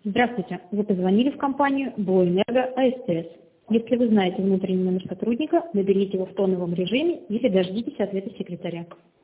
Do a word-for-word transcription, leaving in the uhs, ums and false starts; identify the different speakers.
Speaker 1: Здравствуйте. Вы позвонили в компанию Буэнерго АСТС. Если вы знаете внутренний номер сотрудника, наберите его в тоновом режиме или дождитесь ответа секретаря.